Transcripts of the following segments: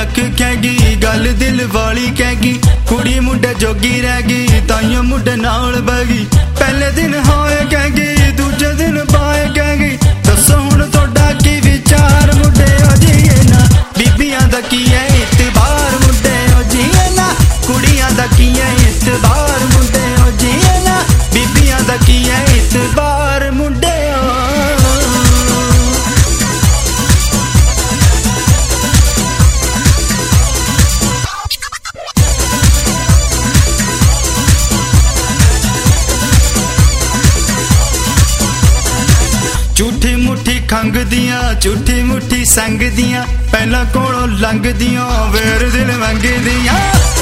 लख कहगी गल दिल वाली कहगी कुड़ी मुंडे जोगी रह गई ताइयों मुंडे नाल बगी पहले दिन हाए कहगी दूजे दिन पाए कहगी दसो हुण तोड़ा की विचार मुंडे ओ जीए ना बीबियां दा की है इतबार मुंडे ओ जीए ना कुड़ियां दा की है इतबार मुंडे ओ जीए ना बीबियां दा की है इतबार मुंडे झूठी मुठी खंग दियां झूठी मुठी संग दियां पहला कोलों लंघ दियां वेर दिल मंग दियां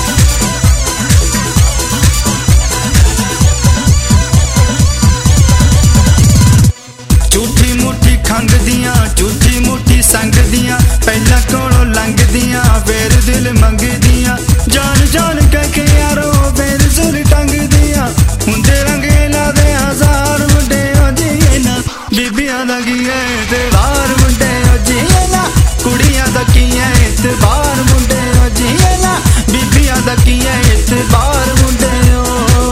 झूठी मुठी खंग दियां झूठी मुठी संग दियां पहला कोलों लंघ दियां वेर दिल मंग दियां जान जान कह के यारो वेर सुर टंग दियां हुंदे रंगे ला दे हजार मुंडे ओ जीए ना बीबियां दा की है इतबार मुंडे ओ जीए ना कुड़ियां दा की है इतबार मुंडे ओ जीए ना बीबियां दा की है इतबार मुंडे ओ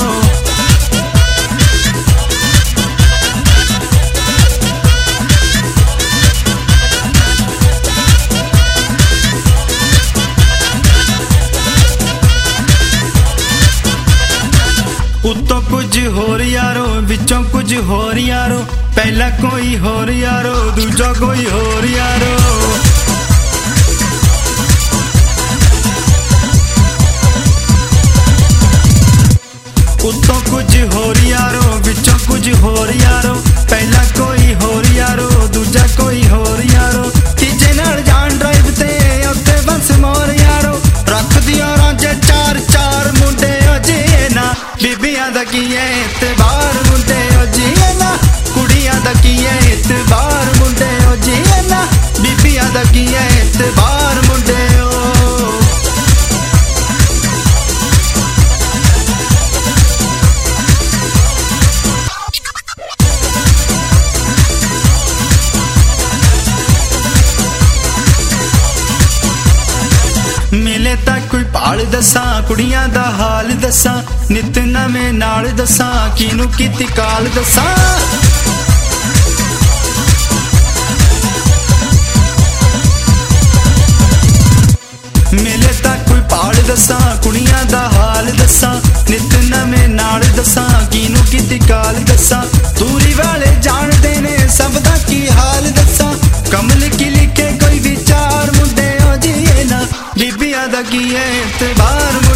उत्तों कुछ होर यारो विचों कुछ होर यारो पहला कोई होर यारो दूजा कोई होर यारो उत्तों कुछ होर यारो विचों कुछ होर यारो पहला कोई होर यारो दूजा कोई होर यारो तीजे नाल जान ड्राइव ते उत्ते बस मोर यारो रख दिया रांझे चार चार मुंडे ओ जीए ना बीबियां दा की है इतबार मुंडे ओ जीए ना कुड़ियां दा की है इतबार मुंडे ओ जीए ना बीबियां दा की है इतबार मुंडे ओ मिले तां कोई भाल दसां कुड़ियां दा हाल दसां नित नवें नाल दसां किनू कीती काल दसां मिले तां कोई भाल दसां कुड़ियां दा हाल दसां नित नवें नाल दसां किनू कीती काल दसां दूरी वाले जानदे ने सब दा की हाल दसां कमल की लिखे कोई विचार मुंडे ओ जीए ना बीबियां दा की है इतबार